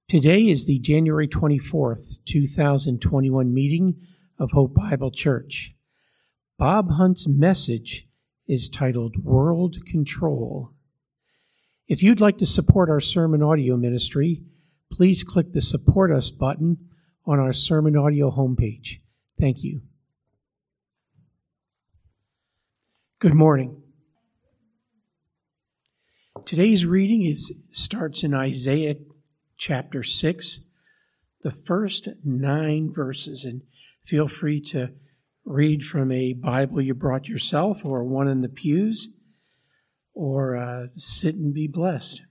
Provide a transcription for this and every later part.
Today is the January 24th, 2021 meeting of Hope Bible Church. Bob Hunt's message is titled World Control. If you'd like to support our sermon audio ministry, please click the Support Us button on our sermon audio homepage. Thank you. Good morning. Today's reading starts in Isaiah chapter 6, the first 9 verses, and feel free to read from a Bible you brought yourself or one in the pews, or sit and be blessed.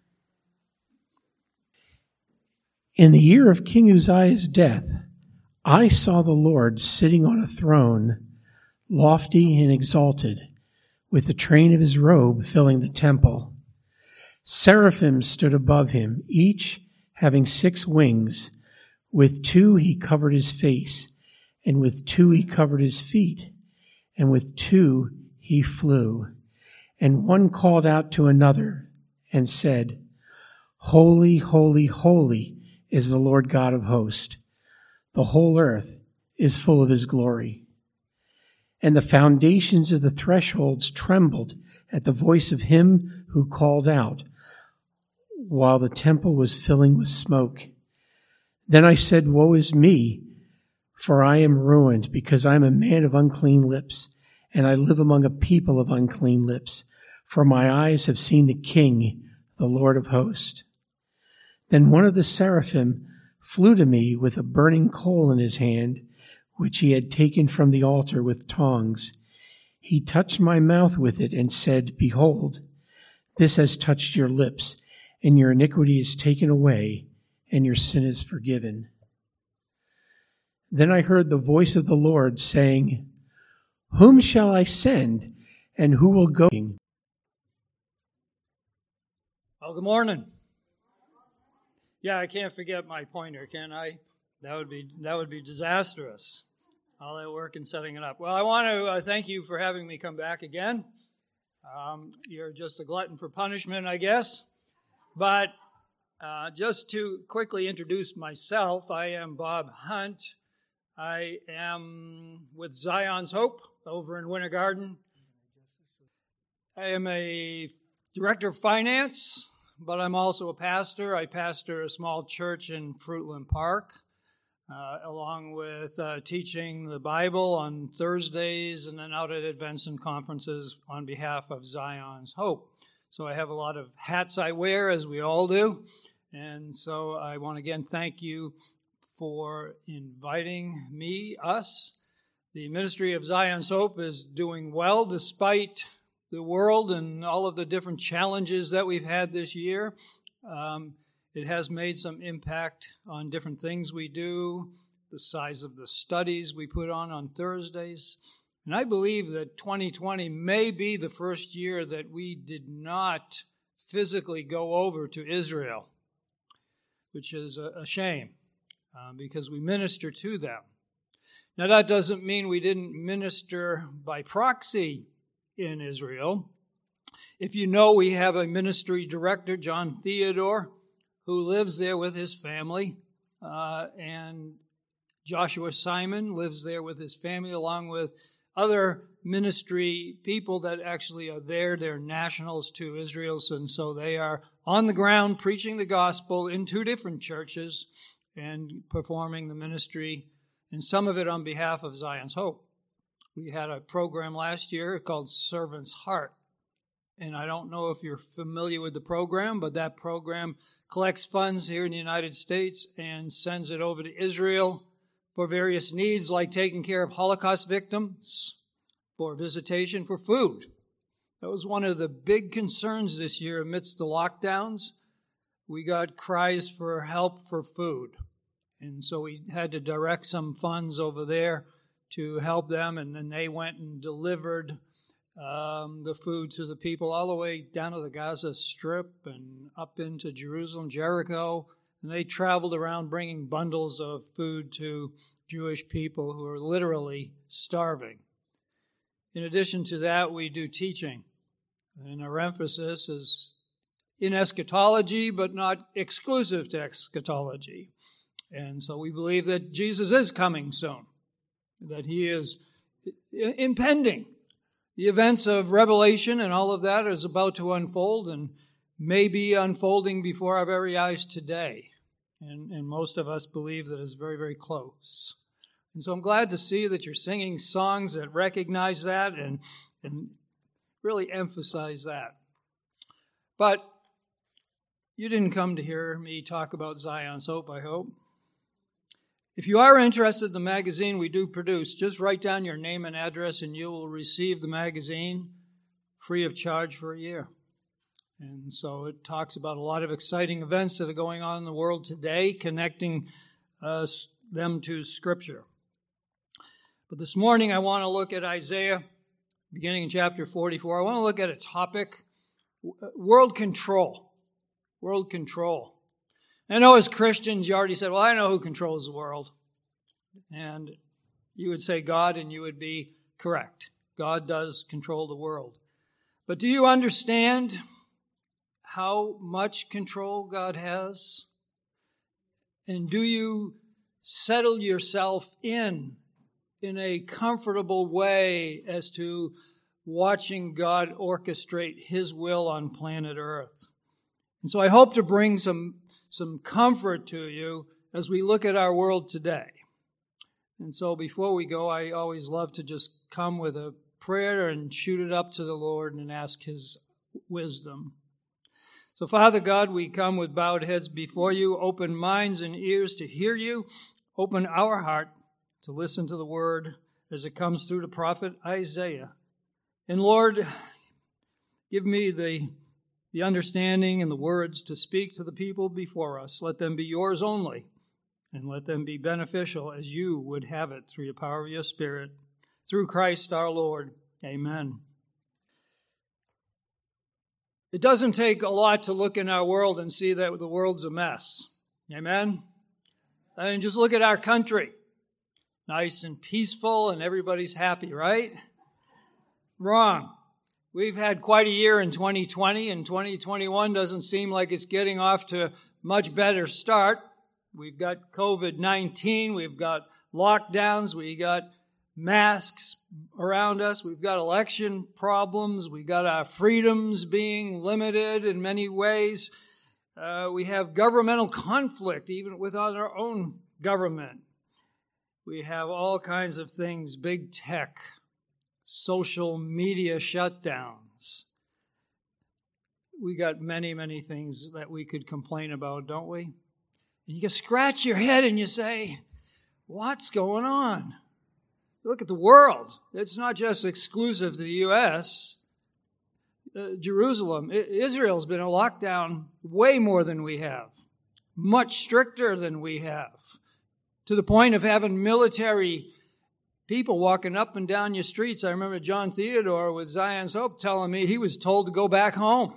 In the year of King Uzziah's death, I saw the Lord sitting on a throne, lofty and exalted, with the train of his robe filling the temple. Seraphim stood above him, each having 6 wings. With 2 he covered his face, and with 2 he covered his feet, and with 2 he flew. And one called out to another and said, Holy, holy, holy is the Lord God of hosts. The whole earth is full of his glory. And the foundations of the thresholds trembled at the voice of him who called out, while the temple was filling with smoke. Then I said, Woe is me, for I am ruined, because I am a man of unclean lips, and I live among a people of unclean lips, for my eyes have seen the King, the Lord of hosts. Then one of the seraphim flew to me with a burning coal in his hand, which he had taken from the altar with tongs. He touched my mouth with it and said, Behold, this has touched your lips, and your iniquity is taken away, and your sin is forgiven. Then I heard the voice of the Lord saying, Whom shall I send, and who will go? Well, good morning. Yeah, I can't forget my pointer, can I? That would be disastrous. All that work in setting it up. Well, I want to thank you for having me come back again. You're just a glutton for punishment, I guess. But just to quickly introduce myself, I am Bob Hunt. I am with Zion's Hope over in Winter Garden. I am a director of finance, but I'm also a pastor. I pastor a small church in Fruitland Park, along with teaching the Bible on Thursdays and then out at events and conferences on behalf of Zion's Hope. So I have a lot of hats I wear, as we all do. And so I want to again thank you for inviting us. The ministry of Zion's Hope is doing well despite the world and all of the different challenges that we've had this year. It has made some impact on different things we do, the size of the studies we put on Thursdays. And I believe that 2020 may be the first year that we did not physically go over to Israel, which is a shame because we minister to them. Now, that doesn't mean we didn't minister by proxy in Israel. If you know, we have a ministry director, John Theodore, who lives there with his family, and Joshua Simon lives there with his family, along with other ministry people that actually are there. They're nationals to Israel, and so they are on the ground preaching the gospel in 2 different churches and performing the ministry, and some of it on behalf of Zion's Hope. We had a program last year called Servant's Heart, and I don't know if you're familiar with the program, but that program collects funds here in the United States and sends it over to Israel for various needs, like taking care of Holocaust victims, for visitation, for food. That was one of the big concerns this year amidst the lockdowns. We got cries for help for food. And so we had to direct some funds over there to help them, and then they went and delivered the food to the people all the way down to the Gaza Strip and up into Jerusalem, Jericho. And they traveled around bringing bundles of food to Jewish people who are literally starving. In addition to that, we do teaching. And our emphasis is in eschatology, but not exclusive to eschatology. And so we believe that Jesus is coming soon, that he is impending. The events of Revelation and all of that is about to unfold and may be unfolding before our very eyes today. And most of us believe that it's very, very close. And so I'm glad to see that you're singing songs that recognize that and really emphasize that. But you didn't come to hear me talk about Zion's Hope, I hope. If you are interested in the magazine we do produce, just write down your name and address and you will receive the magazine free of charge for a year. And so it talks about a lot of exciting events that are going on in the world today, connecting them to Scripture. But this morning I want to look at Isaiah, beginning in chapter 44. I want to look at a topic, world control. World control. I know as Christians you already said, well, I know who controls the world. And you would say God, and you would be correct. God does control the world. But do you understand how much control God has? And do you settle yourself in a comfortable way as to watching God orchestrate his will on planet Earth? And so I hope to bring some comfort to you as we look at our world today. And so before we go, I always love to just come with a prayer and shoot it up to the Lord and ask his wisdom. So Father God, we come with bowed heads before you, open minds and ears to hear you, open our heart to listen to the word as it comes through the prophet Isaiah. And Lord, give me the understanding and the words to speak to the people before us. Let them be yours only, and let them be beneficial as you would have it through the power of your Spirit. Through Christ our Lord. Amen. It doesn't take a lot to look in our world and see that the world's a mess. Amen? And just look at our country. Nice and peaceful and everybody's happy, right? Wrong. We've had quite a year in 2020, and 2021 doesn't seem like it's getting off to a much better start. We've got COVID-19, we've got lockdowns, we got masks around us, we've got election problems, we've got our freedoms being limited in many ways. We have governmental conflict, even within our own government. We have all kinds of things, big tech, social media shutdowns. We got many, many things that we could complain about, don't we? And you can scratch your head and you say, what's going on? Look at the world. It's not just exclusive to the U.S. Jerusalem, Israel's been in lockdown way more than we have, much stricter than we have, to the point of having military people walking up and down your streets. I remember John Theodore with Zion's Hope telling me he was told to go back home.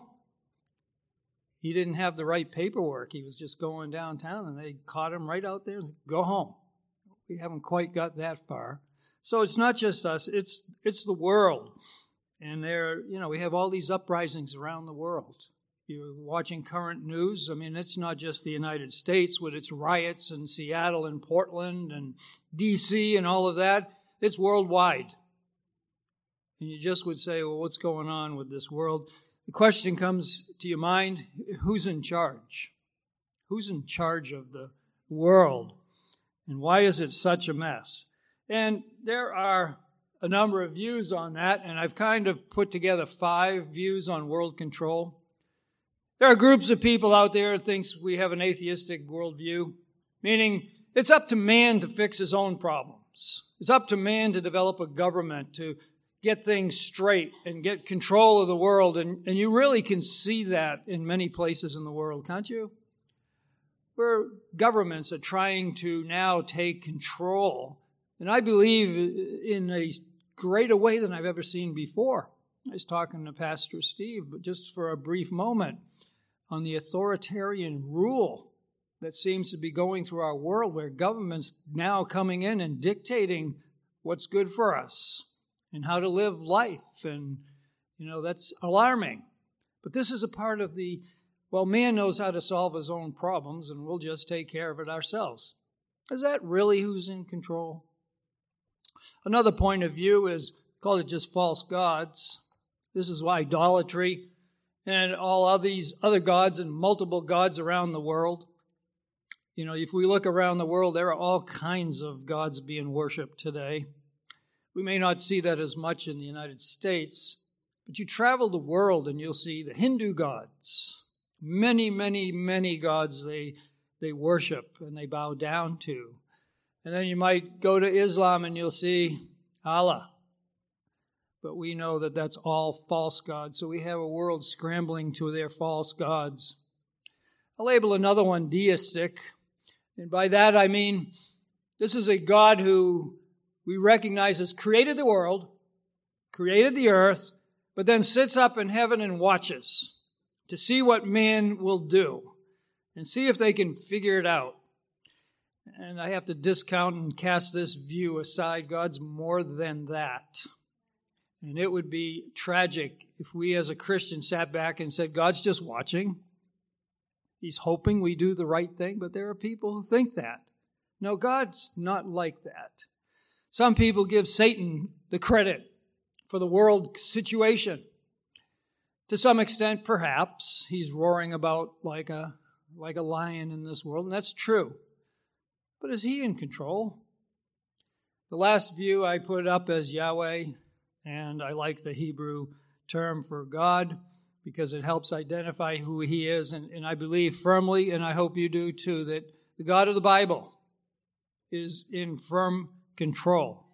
He didn't have the right paperwork. He was just going downtown, and they caught him right out there. Go home. We haven't quite got that far. So it's not just us. It's the world. And we have all these uprisings around the world. You're watching current news. I mean, it's not just the United States with its riots in Seattle and Portland and D.C. and all of that. It's worldwide. And you just would say, well, what's going on with this world? The question comes to your mind, who's in charge? Who's in charge of the world? And why is it such a mess? And there are a number of views on that, and I've kind of put together 5 views on world control. There are groups of people out there that thinks we have an atheistic worldview, meaning it's up to man to fix his own problems. It's up to man to develop a government, to get things straight and get control of the world. And you really can see that in many places in the world, can't you? Where governments are trying to now take control. And I believe in a greater way than I've ever seen before. I was talking to Pastor Steve, but just for a brief moment, on the authoritarian rule that seems to be going through our world, where government's now coming in and dictating what's good for us and how to live life. And, that's alarming. But this is a part of the well, man knows how to solve his own problems and we'll just take care of it ourselves. Is that really who's in control? Another point of view is, call it just false gods. This is why idolatry and all of these other gods and multiple gods around the world. You know, if we look around the world, there are all kinds of gods being worshipped today. We may not see that as much in the United States, but you travel the world and you'll see the Hindu gods. Many, many, many gods they worship and they bow down to. And then you might go to Islam and you'll see Allah. But we know that that's all false gods. So we have a world scrambling to their false gods. I'll label another one deistic. And by that I mean this is a God who we recognize has created the world, created the earth, but then sits up in heaven and watches to see what man will do and see if they can figure it out. And I have to discount and cast this view aside. God's more than that. And it would be tragic if we as a Christian sat back and said, God's just watching. He's hoping we do the right thing, but there are people who think that. No, God's not like that. Some people give Satan the credit for the world situation. To some extent, perhaps, he's roaring about like a lion in this world, and that's true. But is he in control? The last view I put up as Yahweh, and I like the Hebrew term for God because it helps identify who he is, and I believe firmly, and I hope you do too, that the God of the Bible is in firm control.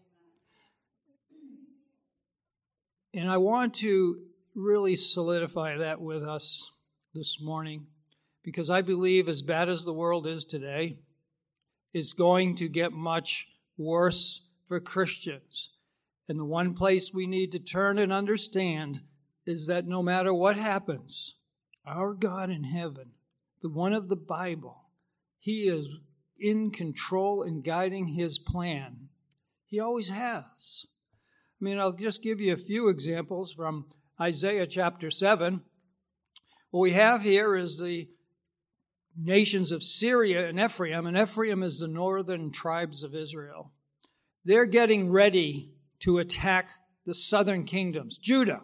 And I want to really solidify that with us this morning because I believe as bad as the world is today, it's going to get much worse for Christians. And the one place we need to turn and understand is that no matter what happens, our God in heaven, the one of the Bible, he is in control and guiding his plan. He always has. I mean, I'll just give you a few examples from Isaiah chapter 7. What we have here is the nations of Syria and Ephraim is the northern tribes of Israel. They're getting ready to attack the southern kingdoms, Judah.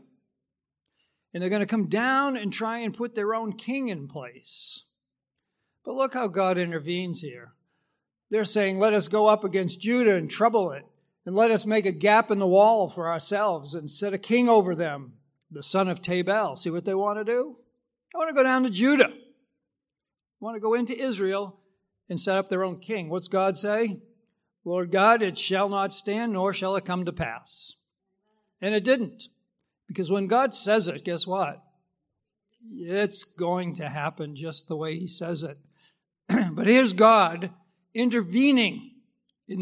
And they're going to come down and try and put their own king in place. But look how God intervenes here. They're saying, let us go up against Judah and trouble it, and let us make a gap in the wall for ourselves and set a king over them, the son of Tabal. See what they want to do? They want to go down to Judah. They want to go into Israel and set up their own king. What's God say? Lord God, it shall not stand, nor shall it come to pass. And it didn't. Because when God says it, guess what? It's going to happen just the way he says it. But here's God intervening in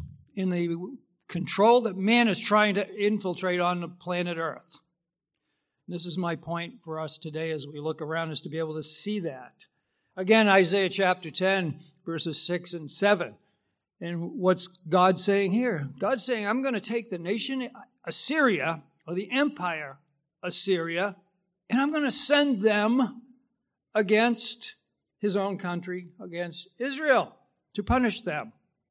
the control that man is trying to infiltrate on the planet Earth. And this is my point for us today as we look around, is to be able to see that. Again, Isaiah chapter 10, verses 6 and 7. And what's God saying here? God's saying, I'm going to take the nation Assyria, or the empire Assyria, and I'm going to send them against his own country, against Israel, to punish them.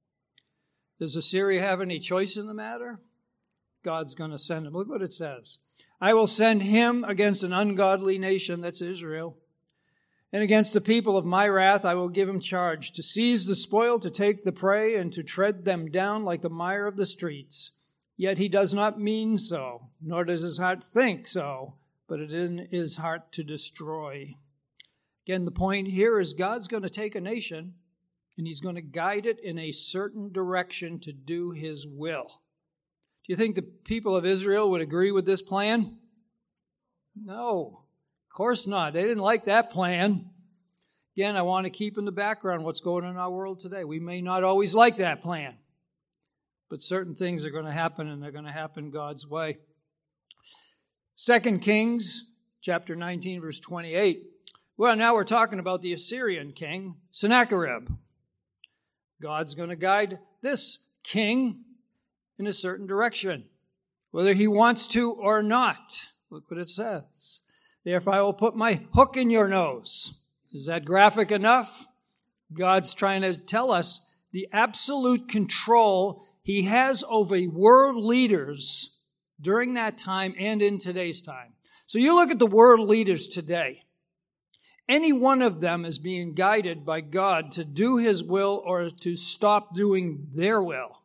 Does Assyria have any choice in the matter? God's going to send him. Look what it says. I will send him against an ungodly nation, that's Israel, and against the people of my wrath I will give him charge, to seize the spoil, to take the prey, and to tread them down like the mire of the streets. Yet he does not mean so, nor does his heart think so, but it is in his heart to destroy. Again, the point here is God's going to take a nation, and he's going to guide it in a certain direction to do his will. Do you think the people of Israel would agree with this plan? No, of course not. They didn't like that plan. Again, I want to keep in the background what's going on in our world today. We may not always like that plan, but certain things are going to happen, and they're going to happen God's way. 2 Kings chapter 19, verse 28. Well, now we're talking about the Assyrian king, Sennacherib. God's going to guide this king in a certain direction, whether he wants to or not. Look what it says. Therefore I will put my hook in your nose. Is that graphic enough? God's trying to tell us the absolute control he has over world leaders during that time and in today's time. So you look at the world leaders today. Any one of them is being guided by God to do his will or to stop doing their will.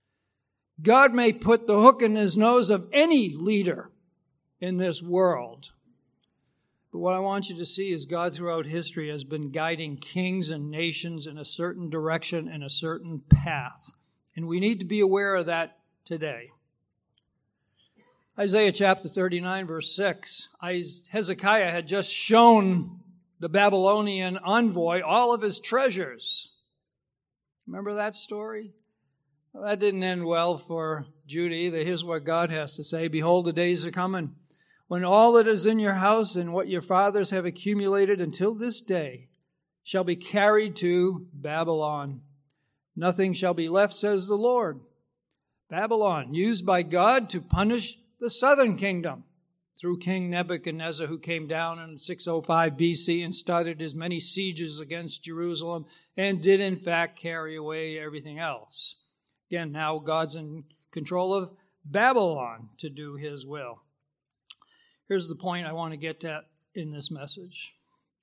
God may put the hook in his nose of any leader in this world. But what I want you to see is God throughout history has been guiding kings and nations in a certain direction and a certain path. And we need to be aware of that today. Isaiah chapter 39, verse 6. Hezekiah had just shown the Babylonian envoy all of his treasures. Remember that story? Well, that didn't end well for Judah either. Here's what God has to say. Behold, the days are coming, when all that is in your house and what your fathers have accumulated until this day shall be carried to Babylon. Nothing shall be left, says the Lord. Babylon, used by God to punish the southern kingdom through King Nebuchadnezzar, who came down in 605 BC and started as many sieges against Jerusalem and did in fact carry away everything else. Again, now God's in control of Babylon to do his will. Here's the point I want to get at in this message.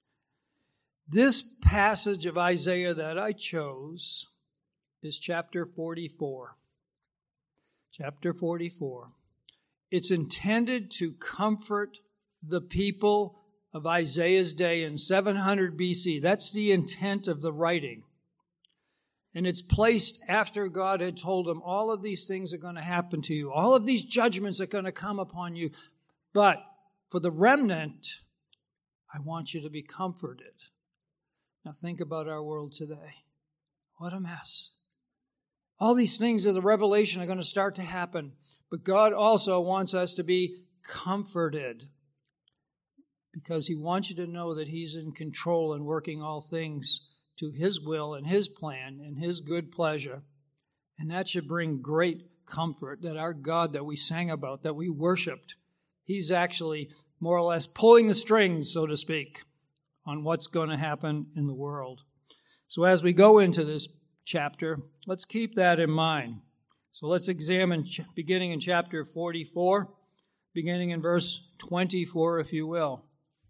This passage of Isaiah that I chose is chapter 44. Chapter 44. It's intended to comfort the people of Isaiah's day in 700 BC. That's the intent of the writing. And it's placed after God had told him all of these things are going to happen to you. All of these judgments are going to come upon you. But for the remnant, I want you to be comforted. Now think about our world today. What a mess. All these things of the revelation are going to start to happen. But God also wants us to be comforted because he wants you to know that he's in control and working all things to his will and his plan and his good pleasure. And that should bring great comfort that our God that we sang about, that we worshiped, he's actually more or less pulling the strings, so to speak, on what's going to happen in the world. So as we go into this chapter, let's keep that in mind. So let's examine beginning in chapter 44, beginning in verse 24, if you will.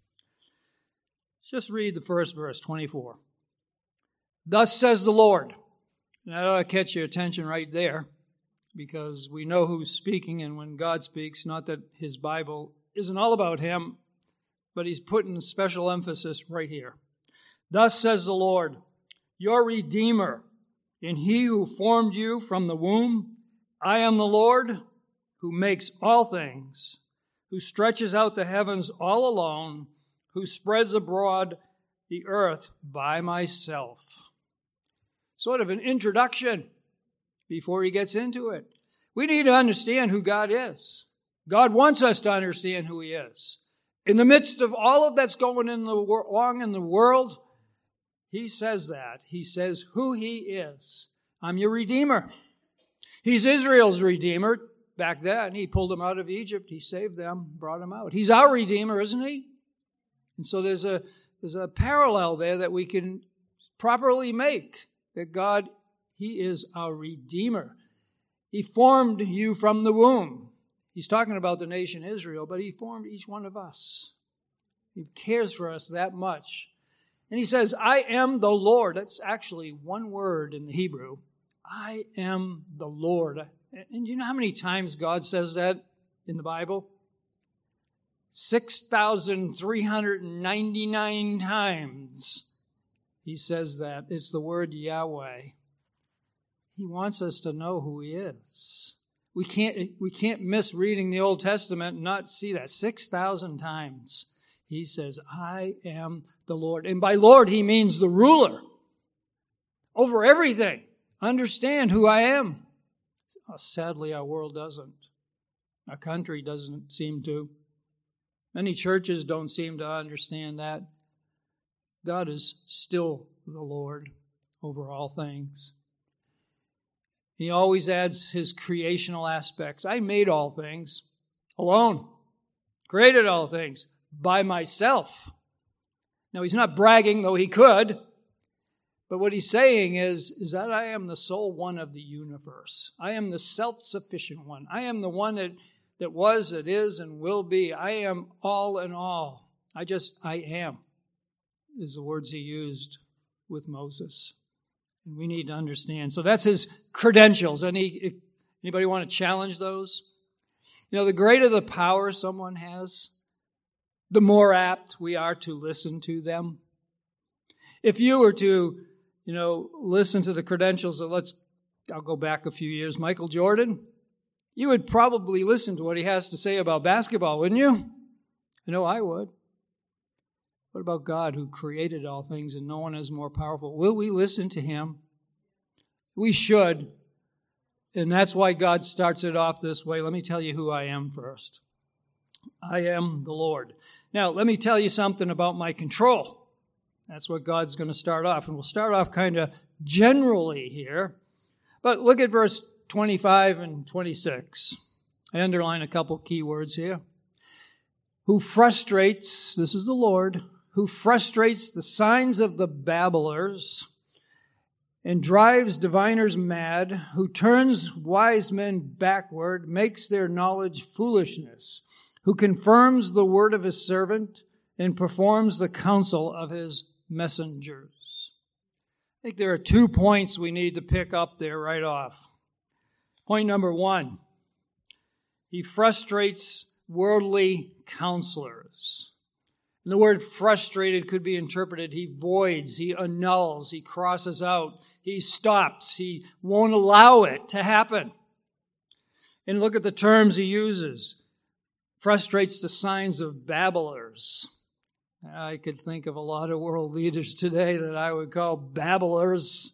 Just read the first verse, 24. Thus says the Lord. And that ought to catch your attention right there, because we know who's speaking, and when God speaks, not that his Bible isn't all about him, but he's putting a special emphasis right here. Thus says the Lord, your Redeemer, in he who formed you from the womb. I am the Lord who makes all things, who stretches out the heavens all alone, who spreads abroad the earth by myself. Sort of an introduction before he gets into it. We need to understand who God is. God wants us to understand who he is. In the midst of all of that's going wrong in the world, he says that. He says who he is. I'm your Redeemer. He's Israel's Redeemer. Back then, he pulled them out of Egypt. He saved them, brought them out. He's our Redeemer, isn't he? And so there's a parallel there that we can properly make. That God, he is our Redeemer. He formed you from the womb. He's talking about the nation Israel, but he formed each one of us. He cares for us that much. And he says, I am the Lord. That's actually one word in the Hebrew. I am the Lord. And do you know how many times God says that in the Bible? 6,399 times he says that. It's the word Yahweh. He wants us to know who he is. We can't miss reading the Old Testament and not see that 6,000 times. He says, I am the Lord. And by Lord, he means the ruler over everything. Understand who I am. Sadly, our world doesn't. Our country doesn't seem to. Many churches don't seem to understand that. God is still the Lord over all things. He always adds his creational aspects. I made all things alone, created all things. by myself. Now, he's not bragging, though he could. But what he's saying is that I am the sole one of the universe. I am the self-sufficient one. I am the one that was, that is, and will be. I am all in all. I am, is the words he used with Moses. And we need to understand. So that's his credentials. Anybody want to challenge those? The greater the power someone has, the more apt we are to listen to them. If you were to listen to the credentials of, I'll go back a few years, Michael Jordan, you would probably listen to what he has to say about basketball, wouldn't you? I know I would. What about God who created all things and no one is more powerful? Will we listen to him? We should. And that's why God starts it off this way. Let me tell you who I am first. I am the Lord. Now, let me tell you something about my control. That's what God's going to start off. And we'll start off kind of generally here. But look at verse 25 and 26. I underline a couple key words here. Who frustrates, this is the Lord, who frustrates the signs of the babblers and drives diviners mad, who turns wise men backward, makes their knowledge foolishness, who confirms the word of his servant and performs the counsel of his messengers. I think there are 2 points we need to pick up there right off. Point number 1, he frustrates worldly counselors. And the word frustrated could be interpreted, he voids, he annuls, he crosses out, he stops, he won't allow it to happen. And look at the terms he uses. Frustrates the signs of babblers. I could think of a lot of world leaders today that I would call babblers,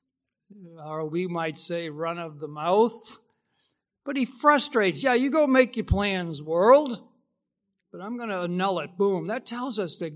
or we might say run of the mouth. But he frustrates. Yeah, you go make your plans, world, but I'm going to annul it. Boom. That tells us that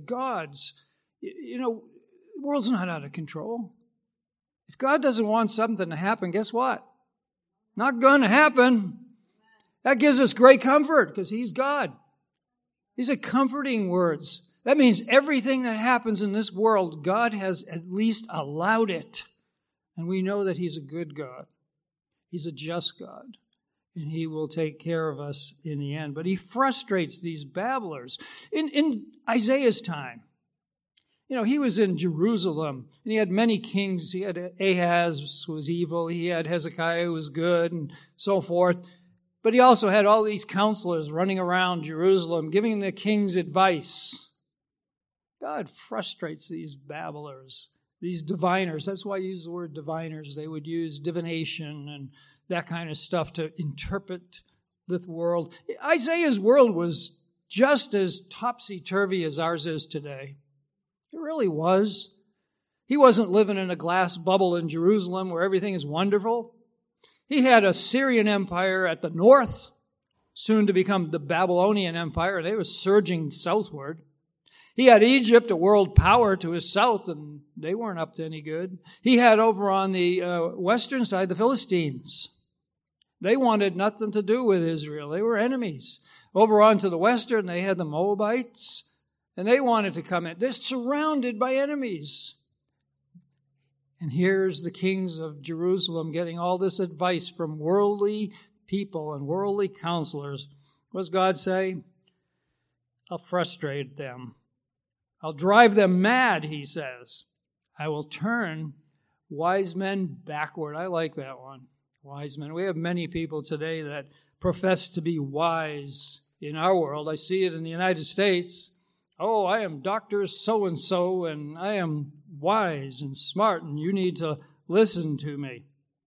the world's not out of control. If God doesn't want something to happen, guess what? Not going to happen. That gives us great comfort because he's God. These are comforting words. That means everything that happens in this world, God has at least allowed it. And we know that he's a good God. He's a just God. And he will take care of us in the end. But he frustrates these babblers. In Isaiah's time, he was in Jerusalem, and he had many kings. He had Ahaz, who was evil. He had Hezekiah, who was good, and so forth. But he also had all these counselors running around Jerusalem, giving the kings advice. God frustrates these babblers, these diviners. That's why I use the word diviners. They would use divination and that kind of stuff to interpret the world. Isaiah's world was just as topsy-turvy as ours is today. It really was. He wasn't living in a glass bubble in Jerusalem where everything is wonderful. He had a Syrian empire at the north, soon to become the Babylonian Empire. They were surging southward. He had Egypt, a world power, to his south, and they weren't up to any good. He had over on the western side the Philistines. They wanted nothing to do with Israel. They were enemies. Over on to the western, they had the Moabites, and they wanted to come in. They're surrounded by enemies. And here's the kings of Jerusalem getting all this advice from worldly people and worldly counselors. What does God say? I'll frustrate them. I'll drive them mad, he says. I will turn wise men backward. I like that one. Wise men. We have many people today that profess to be wise in our world. I see it in the United States. Oh, I am Dr. So-and-so, and I am wise and smart, and you need to listen to me.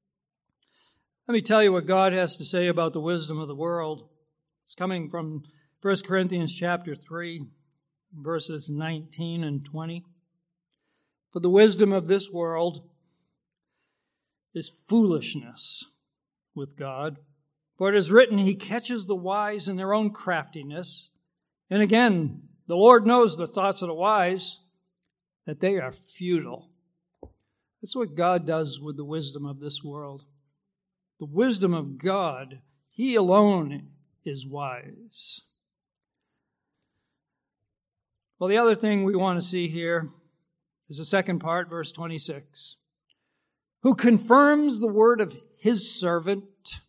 Let me tell you what God has to say about the wisdom of the world. It's coming from 1 Corinthians chapter 3, verses 19 and 20. For the wisdom of this world is foolishness with God. For it is written, He catches the wise in their own craftiness. And again, the Lord knows the thoughts of the wise, that they are futile. That's what God does with the wisdom of this world. The wisdom of God, He alone is wise. Well, the other thing we want to see here is the second part, verse 26. Who confirms the word of his servant,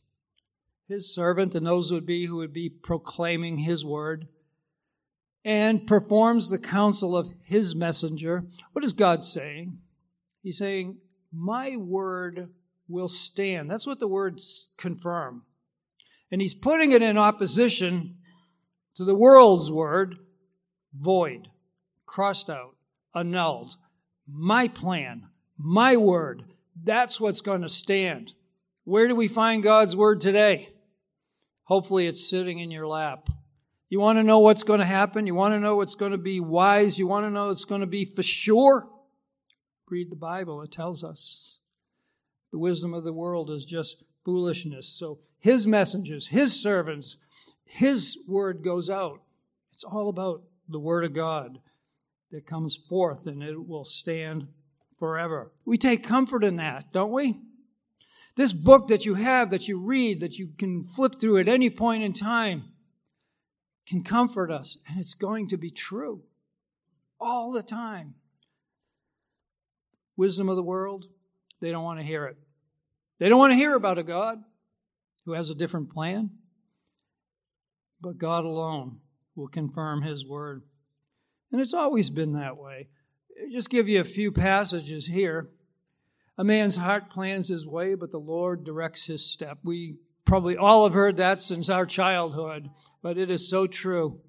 and those would be who would be proclaiming his word, and performs the counsel of his messenger. What is God saying? He's saying, my word will stand. That's what the words confirm. And he's putting it in opposition to the world's word, void, crossed out, annulled. My plan, my word, that's what's going to stand. Where do we find God's word today? Hopefully it's sitting in your lap. You want to know what's going to happen? You want to know what's going to be wise? You want to know what's going to be for sure? Read the Bible. It tells us. The wisdom of the world is just foolishness. So his messengers, his servants, his word goes out. It's all about the word of God that comes forth, and it will stand forever. We take comfort in that, don't we? This book that you have, that you read, that you can flip through at any point in time, can comfort us, and it's going to be true all the time. Wisdom of the world, they don't want to hear it. They don't want to hear about a God who has a different plan, but God alone will confirm his word. And it's always been that way. I'll just give you a few passages here. A man's heart plans his way, but the Lord directs his step. We probably all have heard that since our childhood, but it is so true.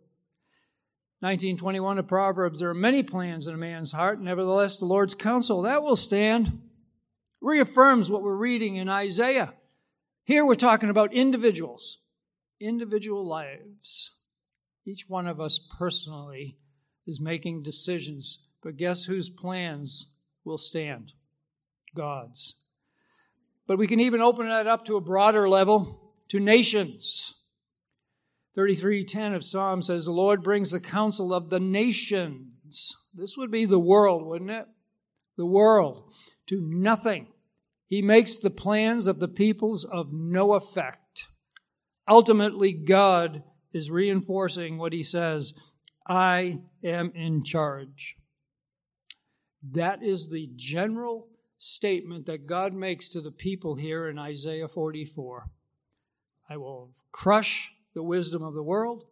19:21 of Proverbs, there are many plans in a man's heart, nevertheless the Lord's counsel, that will stand. Reaffirms what we're reading in Isaiah. Here we're talking about individuals, individual lives. Each one of us personally is making decisions, but guess whose plans will stand? God's. But we can even open that up to a broader level, to nations. 33:10 of Psalm says, the Lord brings the counsel of the nations. This would be the world, wouldn't it? The world to nothing. He makes the plans of the peoples of no effect. Ultimately, God is reinforcing what he says, I am in charge. That is the general statement that God makes to the people here in Isaiah 44. I will crush the wisdom of the world.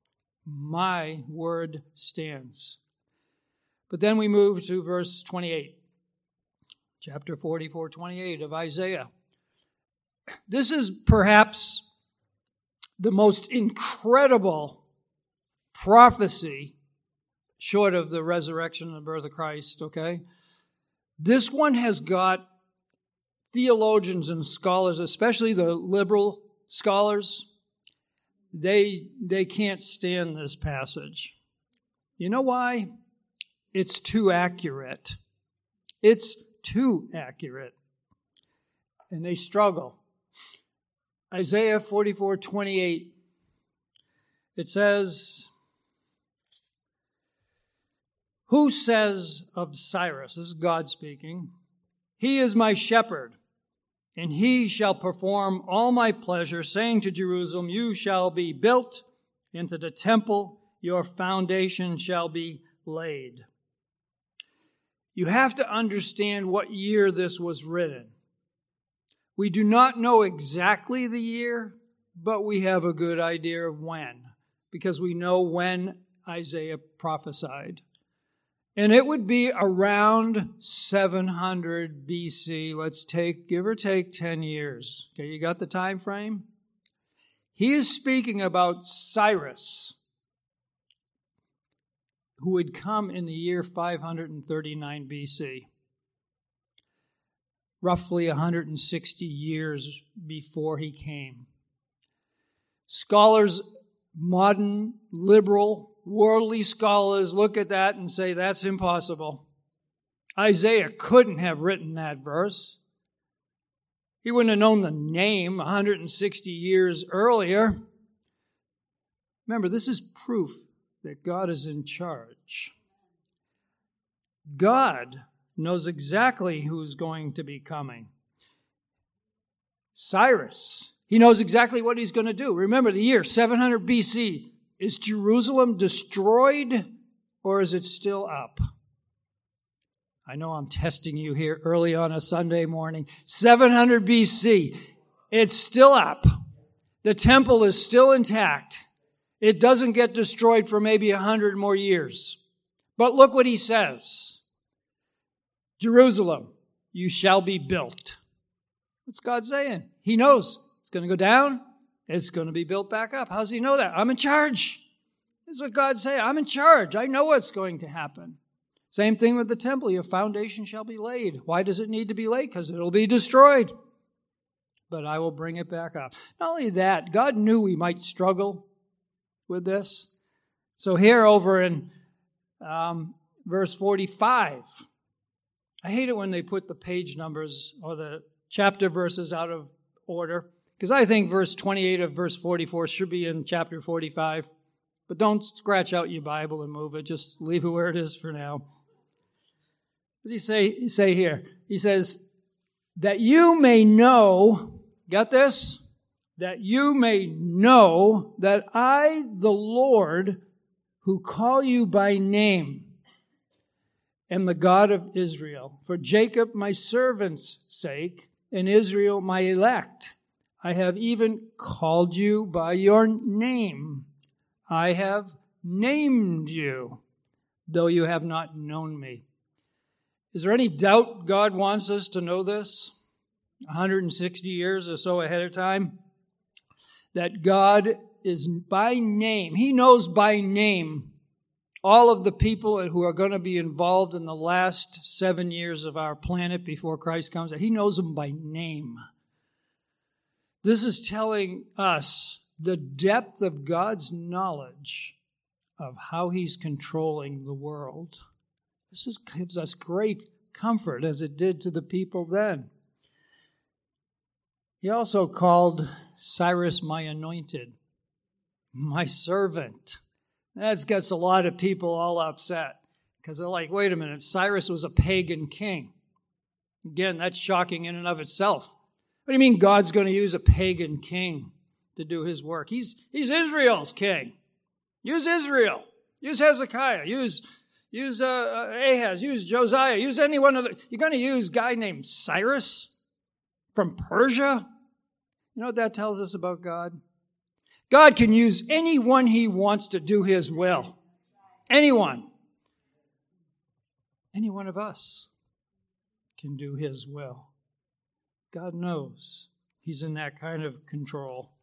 My word stands. But then we move to verse 28. Chapter 44:28 of Isaiah. This is perhaps the most incredible prophecy, short of the resurrection and the birth of Christ, okay? This one has got theologians and scholars, especially the liberal scholars, they can't stand this passage. You know why? It's too accurate. It's too accurate. And they struggle. Isaiah 44:28, it says, who says of Cyrus, this is God speaking, he is my shepherd, and he shall perform all my pleasure, saying to Jerusalem, you shall be built into the temple, your foundation shall be laid. You have to understand what year this was written. We do not know exactly the year, but we have a good idea of when, because we know when Isaiah prophesied. And it would be around 700 BC. Let's give or take 10 years. Okay, you got the time frame? He is speaking about Cyrus, who would come in the year 539 BC, roughly 160 years before he came. Scholars, modern, liberal, worldly scholars look at that and say that's impossible. Isaiah couldn't have written that verse. He wouldn't have known the name 160 years earlier. Remember, this is proof that God is in charge. God knows exactly who's going to be coming. Cyrus, he knows exactly what he's going to do. Remember the year 700 BC. Is Jerusalem destroyed? or is it still up? I know I'm testing you here early on a Sunday morning. 700 BC. It's still up. The temple is still intact. It doesn't get destroyed for maybe 100 more years. But look what he says. Jerusalem, you shall be built. What's God saying? He knows it's going to go down. It's going to be built back up. How does he know that? I'm in charge. This is what God's saying. I'm in charge. I know what's going to happen. Same thing with the temple. Your foundation shall be laid. Why does it need to be laid? Because it'll be destroyed. But I will bring it back up. Not only that, God knew we might struggle with this. So here over in verse 45, I hate it when they put the page numbers or the chapter verses out of order, because I think verse 28 of verse 44 should be in chapter 45. But don't scratch out your Bible and move it. Just leave it where it is for now. What does he say here? He says, that you may know, got this? That you may know that I, the Lord, who call you by name, am the God of Israel. For Jacob, my servant's sake, and Israel, my elect. I have even called you by your name. I have named you, though you have not known me. Is there any doubt God wants us to know this? 160 years or so ahead of time? That God is by name. He knows by name all of the people who are going to be involved in the last 7 years of our planet before Christ comes. He knows them by name. This is telling us the depth of God's knowledge of how He's controlling the world. This gives us great comfort, as it did to the people then. He also called Cyrus my anointed, my servant. That gets a lot of people all upset, because they're like, wait a minute, Cyrus was a pagan king. Again, that's shocking in and of itself. What do you mean God's going to use a pagan king to do His work? He's Israel's king. Use Israel. Use Hezekiah. Use Ahaz. Use Josiah. Use any one of the... You're going to use a guy named Cyrus from Persia? You know what that tells us about God? God can use anyone He wants to do His will. Anyone. Any one of us can do His will. God knows He's in that kind of control.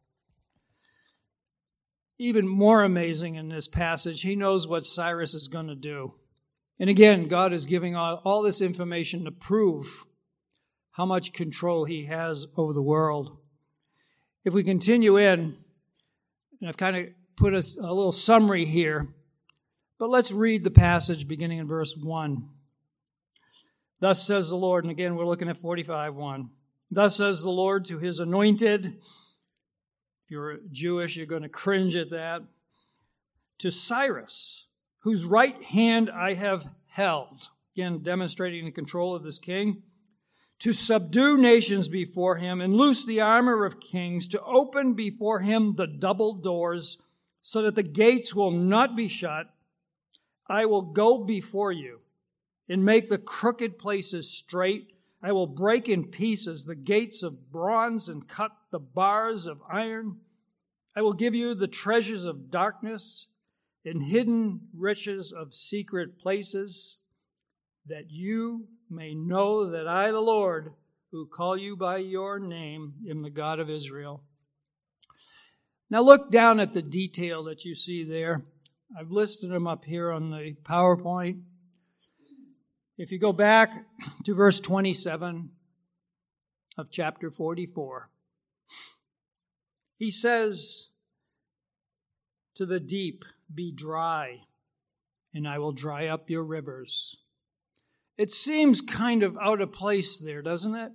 Even more amazing in this passage, He knows what Cyrus is going to do. And again, God is giving all this information to prove how much control He has over the world. If we continue in, and I've kind of put a little summary here, but let's read the passage beginning in verse 1. Thus says the Lord, and again we're looking at 45:1. Thus says the Lord to His anointed. If you're Jewish, you're going to cringe at that. To Cyrus, whose right hand I have held. Again, demonstrating the control of this king. To subdue nations before him and loose the armor of kings, to open before him the double doors, so that the gates will not be shut. I will go before you and make the crooked places straight. I will break in pieces the gates of bronze and cut the bars of iron. I will give you the treasures of darkness and hidden riches of secret places, that you may know that I, the Lord, who call you by your name, am the God of Israel. Now look down at the detail that you see there. I've listed them up here on the PowerPoint. If you go back to verse 27 of chapter 44, he says to the deep, be dry, and I will dry up your rivers. It seems kind of out of place there, doesn't it?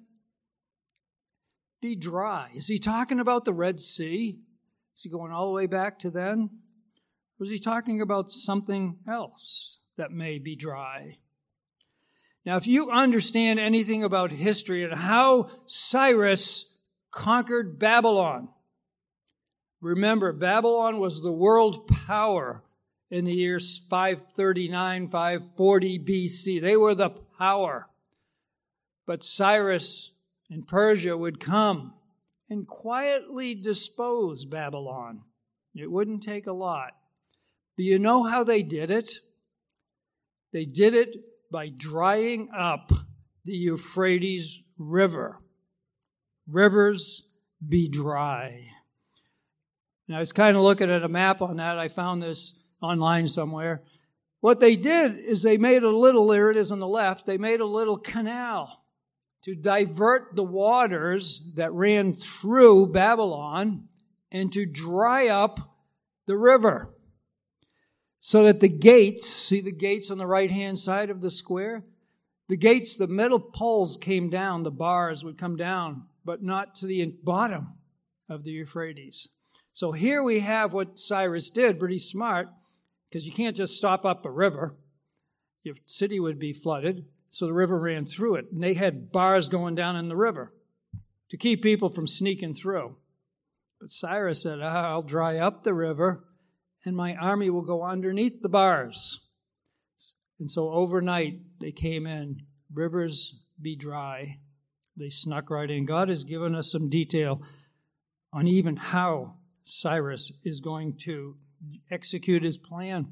Be dry. Is he talking about the Red Sea? Is he going all the way back to then? Or is he talking about something else that may be dry? Now, if you understand anything about history and how Cyrus conquered Babylon, remember, Babylon was the world power in the years 539, 540 BC. They were the power. But Cyrus in Persia would come and quietly dispose Babylon. It wouldn't take a lot. Do you know how they did it? They did it by drying up the Euphrates River. Rivers be dry. And I was kind of looking at a map on that. I found this online somewhere. What they did is they made a little, there it is on the left, they made a little canal to divert the waters that ran through Babylon and to dry up the river. So that the gates, see the gates on the right-hand side of the square? The gates, the middle poles came down, the bars would come down, but not to the bottom of the Euphrates. So here we have what Cyrus did, pretty smart, because you can't just stop up a river. Your city would be flooded, so the river ran through it. And they had bars going down in the river to keep people from sneaking through. But Cyrus said, I'll dry up the river, and my army will go underneath the bars. And so overnight, they came in, rivers be dry. They snuck right in. God has given us some detail on even how Cyrus is going to execute his plan.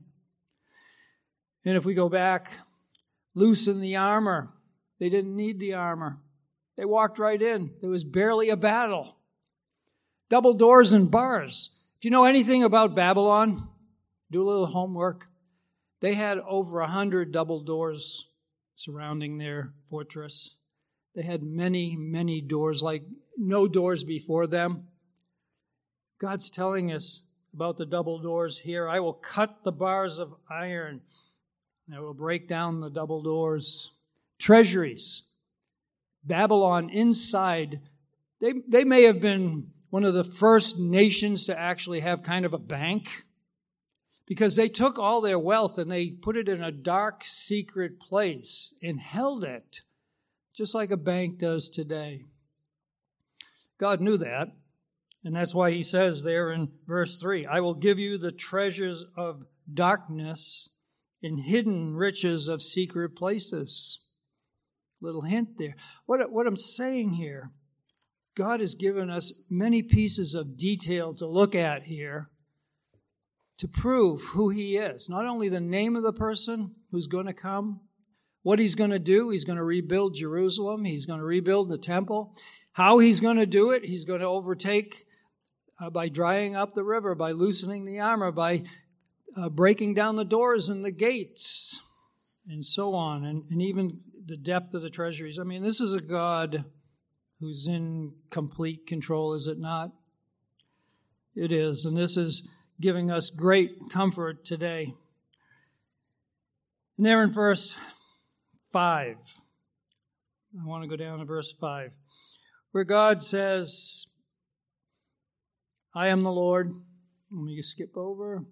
And if we go back, loosen the armor. They didn't need the armor. They walked right in. There was barely a battle. Double doors and bars. If you know anything about Babylon, do a little homework. They had over 100 double doors surrounding their fortress. They had many, many doors, like no doors before them. God's telling us about the double doors here. I will cut the bars of iron. I will break down the double doors. Treasuries. Babylon inside. They may have been one of the first nations to actually have kind of a bank, because they took all their wealth and they put it in a dark, secret place and held it, just like a bank does today. God knew that, and that's why he says there in verse 3, I will give you the treasures of darkness and hidden riches of secret places. Little hint there. What I'm saying here, God has given us many pieces of detail to look at here to prove who he is. Not only the name of the person who's going to come, what he's going to do. He's going to rebuild Jerusalem. He's going to rebuild the temple. How he's going to do it, he's going to overtake by drying up the river, by loosening the armor, by breaking down the doors and the gates, and so on, and even the depth of the treasuries. I mean, this is a God who's in complete control, is it not? It is, and this is giving us great comfort today. And there in verse 5, I want to go down to verse 5, where God says, I am the Lord. Let me skip over.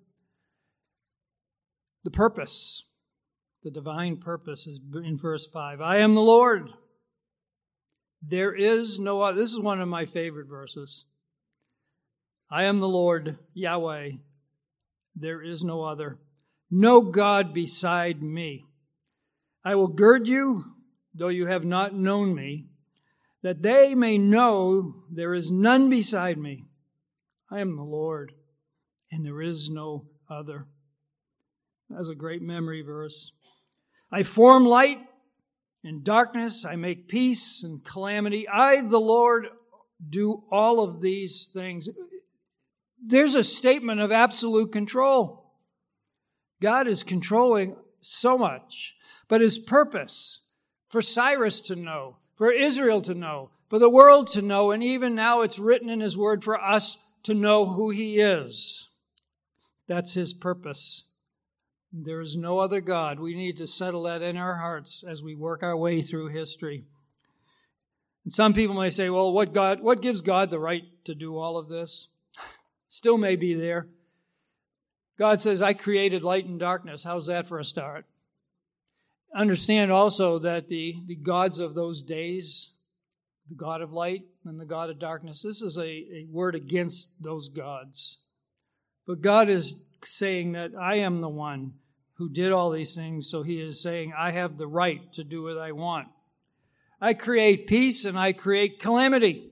The purpose, the divine purpose is in verse 5. I am the Lord. There is no other. This is one of my favorite verses. I am the Lord, Yahweh. There is no other. No God beside me. I will gird you, though you have not known me, that they may know there is none beside me. I am the Lord, and there is no other. That's a great memory verse. I form light and darkness. I make peace and calamity. I, the Lord, do all of these things. There's a statement of absolute control. God is controlling so much. But his purpose for Cyrus to know, for Israel to know, for the world to know, and even now it's written in his word for us to know who he is. That's his purpose. There is no other God. We need to settle that in our hearts as we work our way through history. And some people may say, well, what gives God the right to do all of this? Still may be there. God says, I created light and darkness. How's that for a start? Understand also that the gods of those days, the God of light and the God of darkness, this is a word against those gods. But God is saying that I am the one who did all these things, so he is saying I have the right to do what I want. I create peace and I create calamity.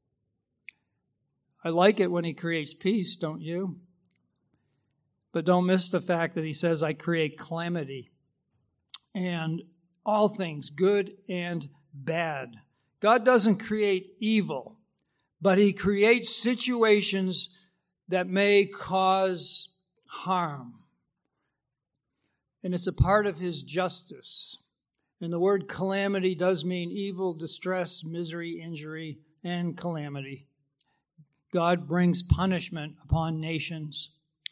I like it when he creates peace, don't you? But don't miss the fact that he says I create calamity. And all things, good and bad. God doesn't create evil, but he creates situations that may cause harm. And it's a part of his justice. And the word calamity does mean evil, distress, misery, injury, and calamity. God brings punishment upon nations.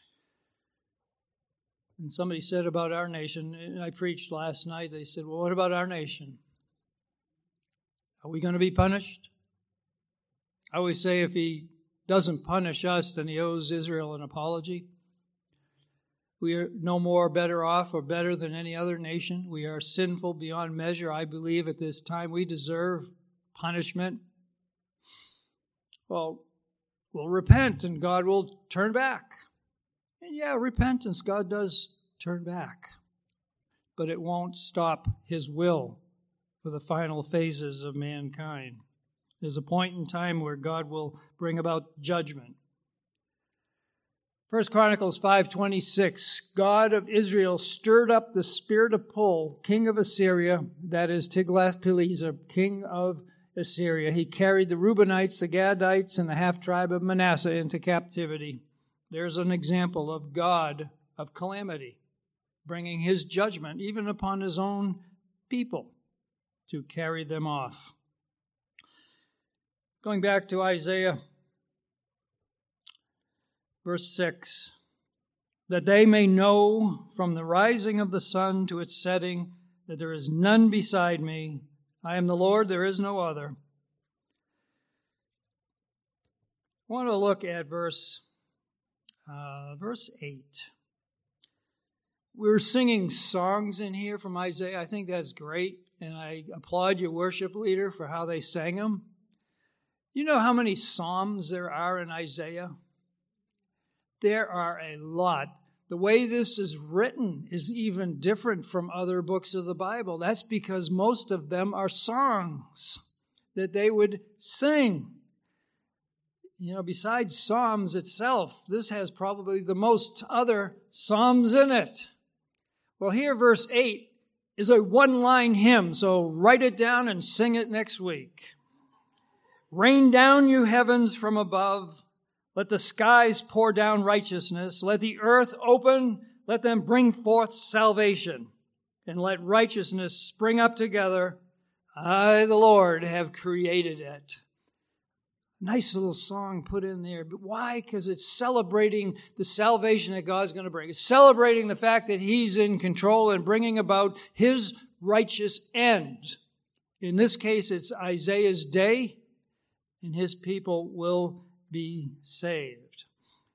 And somebody said about our nation, and I preached last night, they said, well, what about our nation? Are we going to be punished? I always say if he doesn't punish us, then he owes Israel an apology. We are no more better off or better than any other nation. We are sinful beyond measure. I believe at this time we deserve punishment. Well, we'll repent and God will turn back. And yeah, repentance, God does turn back. But it won't stop his will for the final phases of mankind. There's a point in time where God will bring about judgment. 1 Chronicles 5:26, God of Israel stirred up the spirit of Pul, king of Assyria, that is Tiglath-Pileser, king of Assyria. He carried the Reubenites, the Gadites, and the half-tribe of Manasseh into captivity. There's an example of God of calamity, bringing his judgment even upon his own people to carry them off. Going back to Isaiah, verse 6, that they may know from the rising of the sun to its setting that there is none beside me. I am the Lord, there is no other. I want to look at verse 8. We're singing songs in here from Isaiah. I think that's great, and I applaud your worship leader for how they sang them. You know how many psalms there are in Isaiah? There are a lot. The way this is written is even different from other books of the Bible. That's because most of them are songs that they would sing. You know, besides Psalms itself, this has probably the most other psalms in it. Well, here, verse 8 is a one-line hymn, so write it down and sing it next week. Rain down, you heavens, from above. Let the skies pour down righteousness. Let the earth open. Let them bring forth salvation. And let righteousness spring up together. I, the Lord, have created it. Nice little song put in there. But why? Because it's celebrating the salvation that God's going to bring. It's celebrating the fact that he's in control and bringing about his righteous end. In this case, it's Isaiah's day, and his people will be saved.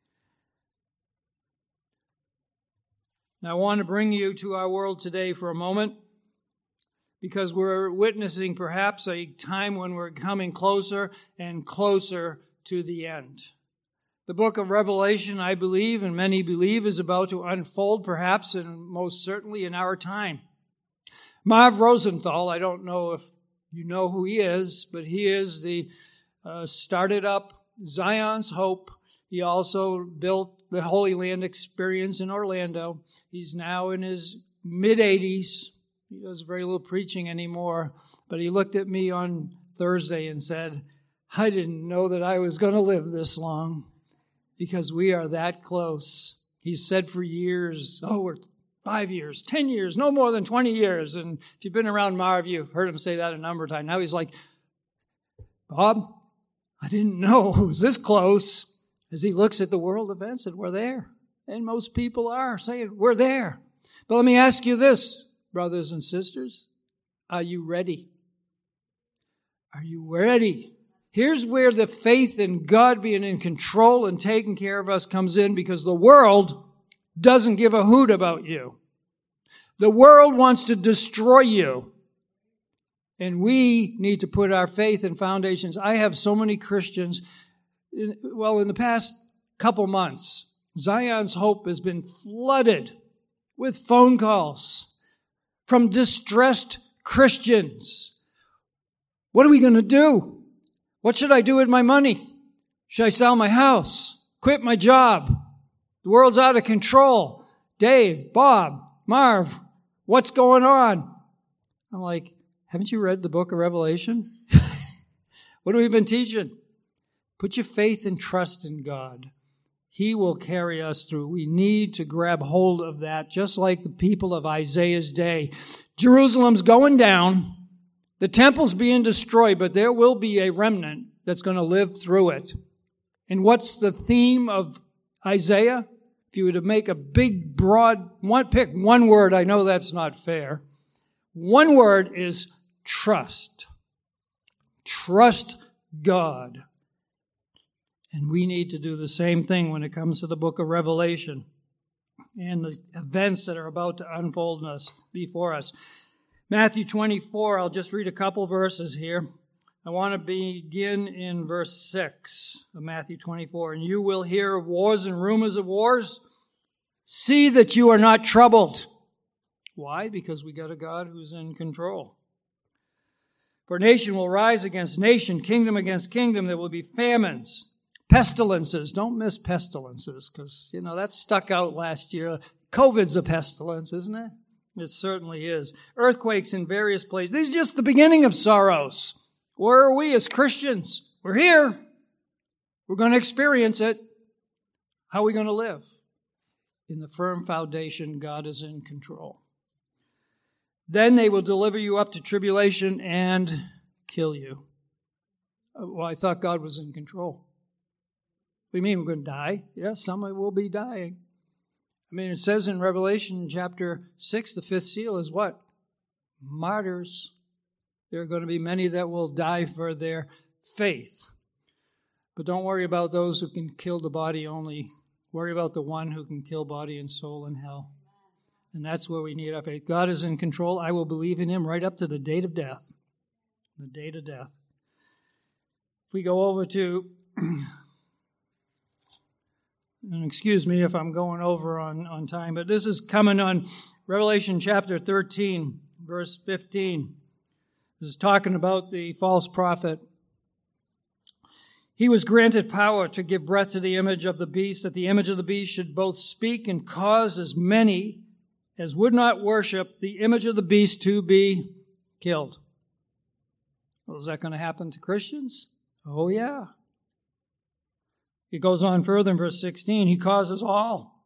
Now, I want to bring you to our world today for a moment, because we're witnessing perhaps a time when we're coming closer and closer to the end. The book of Revelation, I believe, and many believe, is about to unfold, perhaps and most certainly in our time. Marv Rosenthal, I don't know if you know who he is, but he is the started up Zion's Hope. He also built the Holy Land Experience in Orlando. He's now in his mid-80s. He does very little preaching anymore. But he looked at me on Thursday and said, I didn't know that I was going to live this long, because we are that close. He's said for years, we're 5 years, 10 years, no more than 20 years. And if you've been around Marv, you've heard him say that a number of times. Now he's like, Bob, I didn't know it was this close. As he looks at the world events, and we're there. And most people are saying, we're there. But let me ask you this, brothers and sisters. Are you ready? Are you ready? Here's where the faith in God being in control and taking care of us comes in, because the world doesn't give a hoot about you. The world wants to destroy you. And we need to put our faith in foundations. I have so many Christians, in the past couple months, Zion's Hope has been flooded with phone calls from distressed Christians. What are we going to do? What should I do with my money? Should I sell my house? Quit my job? The world's out of control. Dave, Bob, Marv, what's going on? I'm like, haven't you read the book of Revelation? What have we been teaching? Put your faith and trust in God. He will carry us through. We need to grab hold of that, just like the people of Isaiah's day. Jerusalem's going down. The temple's being destroyed, but there will be a remnant that's going to live through it. And what's the theme of Isaiah? If you were to make a big, broad, pick one word, I know that's not fair. One word is trust. Trust God. And we need to do the same thing when it comes to the book of Revelation and the events that are about to unfold before us. Matthew 24, I'll just read a couple verses here. I want to begin in verse 6 of Matthew 24. And you will hear of wars and rumors of wars. See that you are not troubled. Why? Because we got a God who's in control. For nation will rise against nation, kingdom against kingdom. There will be famines, pestilences. Don't miss pestilences because, that stuck out last year. COVID's a pestilence, isn't it? It certainly is. Earthquakes in various places. This is just the beginning of sorrows. Where are we as Christians? We're here. We're going to experience it. How are we going to live? In the firm foundation, God is in control. Then they will deliver you up to tribulation and kill you. Well, I thought God was in control. What do you mean we're going to die? Yes, some will be dying. It says in Revelation chapter 6, the fifth seal is what? Martyrs. There are going to be many that will die for their faith. But don't worry about those who can kill the body only. Worry about the one who can kill body and soul in hell. And that's where we need our faith. God is in control. I will believe in Him right up to the date of death. The date of death. If we go over to... And excuse me if I'm going over on time, but this is coming on Revelation chapter 13, verse 15. This is talking about the false prophet. He was granted power to give breath to the image of the beast, that the image of the beast should both speak and cause as many as would not worship the image of the beast to be killed. Well, is that going to happen to Christians? Oh, yeah. It goes on further in verse 16. He causes all,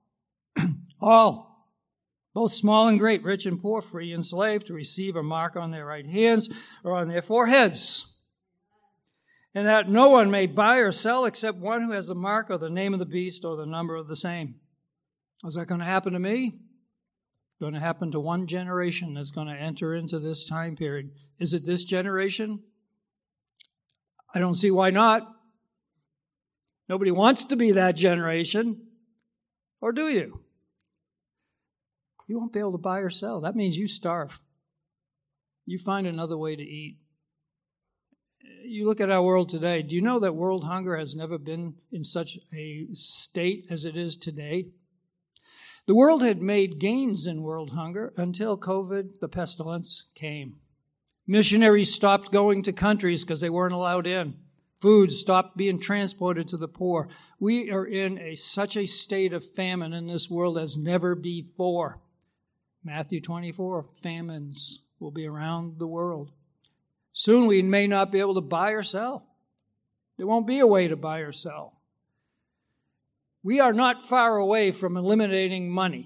both small and great, rich and poor, free and slave, to receive a mark on their right hands or on their foreheads. And that no one may buy or sell except one who has the mark or the name of the beast or the number of the same. Is that going to happen to me? Going to happen to one generation that's going to enter into this time period. Is it this generation? I don't see why not. Nobody wants to be that generation. Or do you? You won't be able to buy or sell. That means you starve. You find another way to eat. You look at our world today. Do you know that world hunger has never been in such a state as it is today? The world had made gains in world hunger until COVID, the pestilence, came. Missionaries stopped going to countries because they weren't allowed in. Food stopped being transported to the poor. We are in such a state of famine in this world as never before. Matthew 24, famines will be around the world. Soon we may not be able to buy or sell. There won't be a way to buy or sell. We are not far away from eliminating money,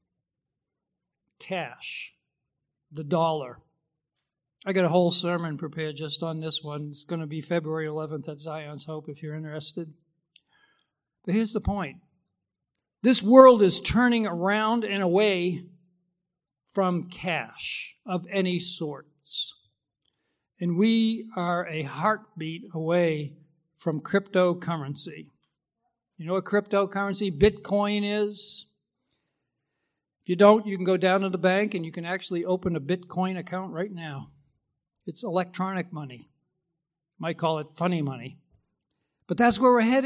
cash, the dollar. I got a whole sermon prepared just on this one. It's going to be February 11th at Zion's Hope if you're interested. But here's the point. This world is turning around and away from cash of any sorts. And we are a heartbeat away from cryptocurrency. You know what cryptocurrency, Bitcoin is? If you don't, you can go down to the bank and you can actually open a Bitcoin account right now. It's electronic money. Might call it funny money. But that's where we're headed.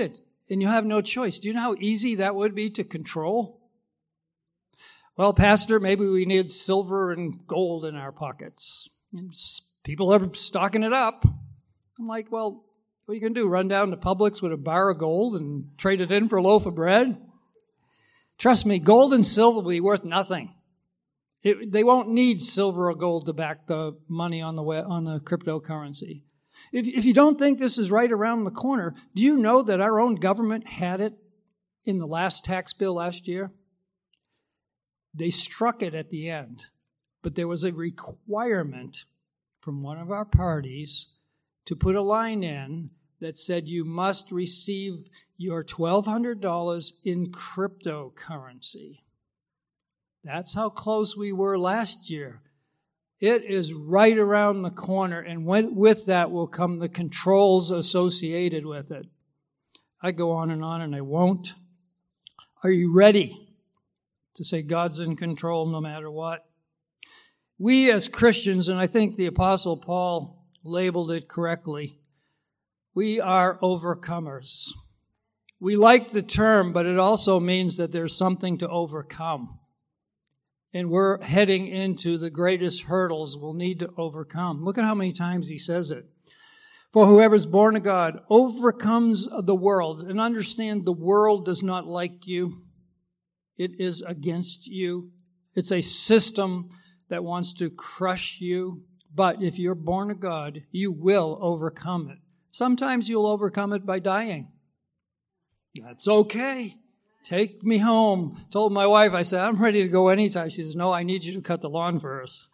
and you have no choice. Do you know how easy that would be to control? Well, Pastor, maybe we need silver and gold in our pockets. And people are stocking it up. I'm like, well, what are you going to do? Run down to Publix with a bar of gold and trade it in for a loaf of bread? Trust me, gold and silver will be worth nothing. They won't need silver or gold to back the money on the cryptocurrency. If you don't think this is right around the corner, do you know that our own government had it in the last tax bill last year? They struck it at the end, but there was a requirement from one of our parties to put a line in that said you must receive your $1,200 in cryptocurrency. That's how close we were last year. It is right around the corner, and with that will come the controls associated with it. I go on, and I won't. Are you ready to say God's in control no matter what? We as Christians, and I think the Apostle Paul labeled it correctly, we are overcomers. We like the term, but it also means that there's something to overcome. And we're heading into the greatest hurdles we'll need to overcome. Look at how many times he says it. For whoever is born of God overcomes the world. And understand, the world does not like you. It is against you. It's a system that wants to crush you. But if you're born of God, you will overcome it. Sometimes you'll overcome it by dying. That's okay. Take me home. Told my wife, I said, I'm ready to go anytime. She says, no, I need you to cut the lawn first.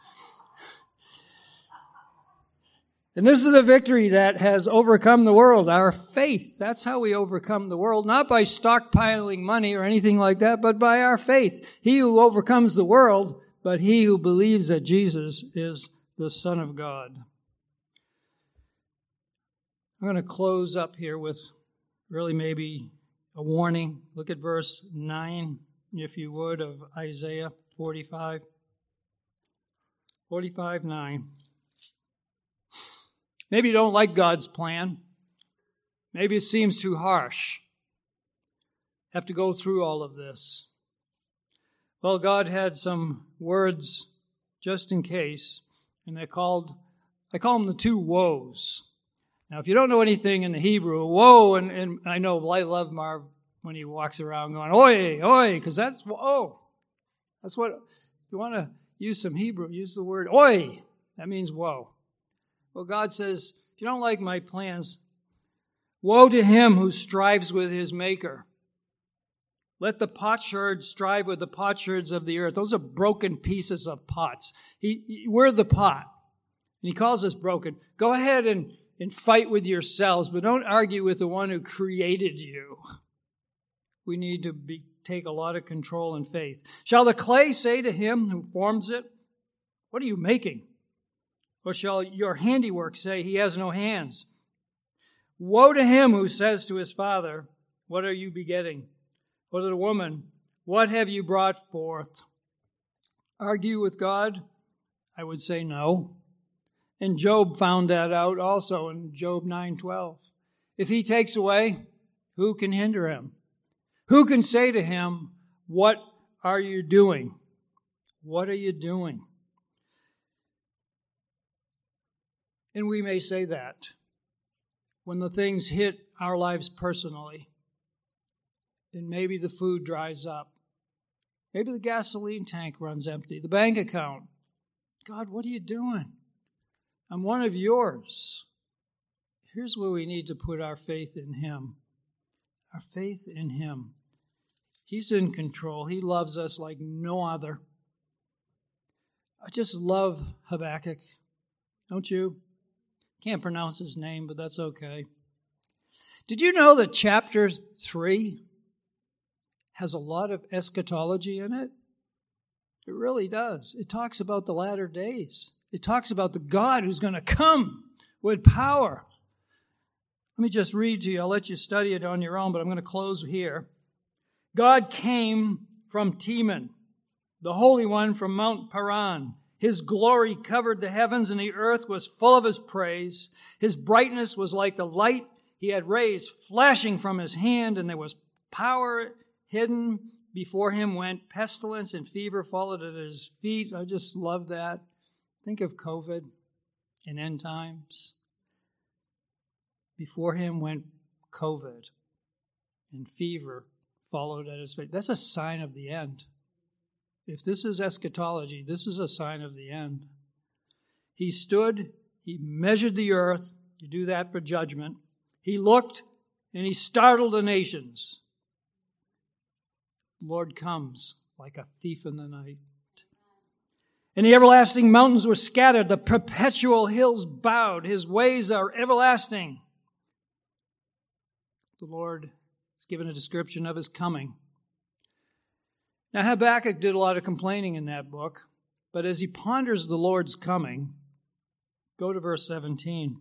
And this is the victory that has overcome the world, our faith. That's how we overcome the world, not by stockpiling money or anything like that, but by our faith. He who overcomes the world, but he who believes that Jesus is the Son of God. I'm going to close up here with really maybe a warning. Look at verse 9, if you would, of Isaiah 45. 45:9. Maybe you don't like God's plan. Maybe it seems too harsh. Have to go through all of this. Well, God had some words just in case, and I call them the two woes. Now, if you don't know anything in the Hebrew, woe, and I know I love Marv when he walks around going, oi, oi, because that's, oh, that's what, if you want to use some Hebrew, use the word oi. That means woe. Well, God says, if you don't like my plans, woe to him who strives with his maker. Let the potsherd strive with the potsherds of the earth. Those are broken pieces of pots. We're the pot. And he calls us broken. Go ahead and fight with yourselves, but don't argue with the one who created you. We need to take a lot of control and faith. Shall the clay say to him who forms it, what are you making? Or shall your handiwork say, he has no hands? Woe to him who says to his father, what are you begetting? Or to the woman, what have you brought forth? Argue with God? I would say no. And Job found that out also in Job 9:12. If he takes away, who can hinder him? Who can say to him, what are you doing? What are you doing? And we may say that when the things hit our lives personally, and maybe the food dries up, maybe the gasoline tank runs empty, the bank account. God, what are you doing? I'm one of yours. Here's where we need to put our faith in him. Our faith in him. He's in control. He loves us like no other. I just love Habakkuk. Don't you? Can't pronounce his name, but that's okay. Did you know that chapter 3 has a lot of eschatology in it? It really does. It talks about the latter days. It talks about the God who's going to come with power. Let me just read to you. I'll let you study it on your own, but I'm going to close here. God came from Teman, the Holy One from Mount Paran. His glory covered the heavens, and the earth was full of his praise. His brightness was like the light he had rays flashing from his hand, and there was power hidden. Before him went pestilence, and fever followed at his feet. I just love that. Think of COVID in end times. Before him went COVID, and fever followed at his feet. That's a sign of the end. If this is eschatology, this is a sign of the end. He stood, he measured the earth. You do that for judgment. He looked, and he startled the nations. The Lord comes like a thief in the night. And the everlasting mountains were scattered. The perpetual hills bowed. His ways are everlasting. The Lord has given a description of his coming. Now, Habakkuk did a lot of complaining in that book, but as he ponders the Lord's coming, go to verse 17.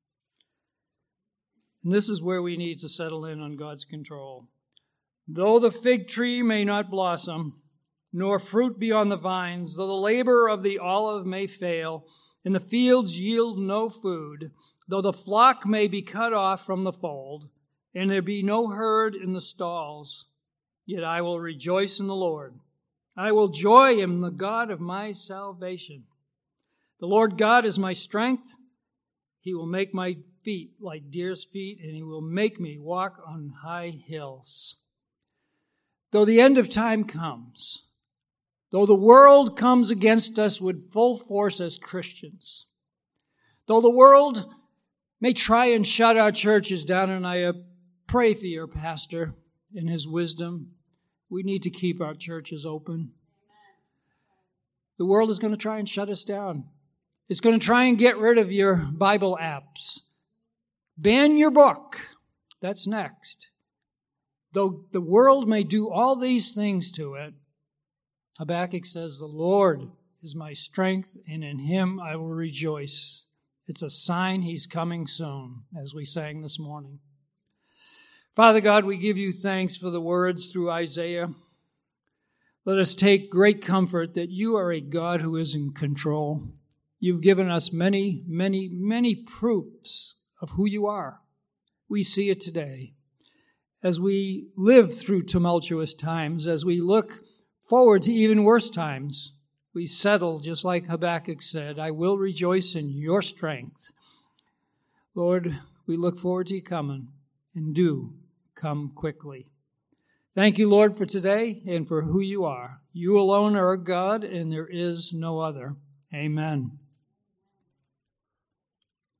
And this is where we need to settle in on God's control. Though the fig tree may not blossom, nor fruit be on the vines, though the labor of the olive may fail, and the fields yield no food, though the flock may be cut off from the fold, and there be no herd in the stalls, yet I will rejoice in the Lord. I will joy in the God of my salvation. The Lord God is my strength. He will make my feet like deer's feet, and he will make me walk on high hills. Though the end of time comes, though the world comes against us with full force as Christians, though the world may try and shut our churches down, and I pray for your pastor in his wisdom, we need to keep our churches open. The world is going to try and shut us down. It's going to try and get rid of your Bible apps. Ban your book. That's next. Though the world may do all these things to it, Habakkuk says, the Lord is my strength, and in him I will rejoice. It's a sign he's coming soon, as we sang this morning. Father God, we give you thanks for the words through Isaiah. Let us take great comfort that you are a God who is in control. You've given us many, many, many proofs of who you are. We see it today. As we live through tumultuous times, as we look forward to even worse times, we settle, just like Habakkuk said, I will rejoice in your strength. Lord, we look forward to you coming, and do come quickly. Thank you, Lord, for today and for who you are. You alone are a God, and there is no other. Amen.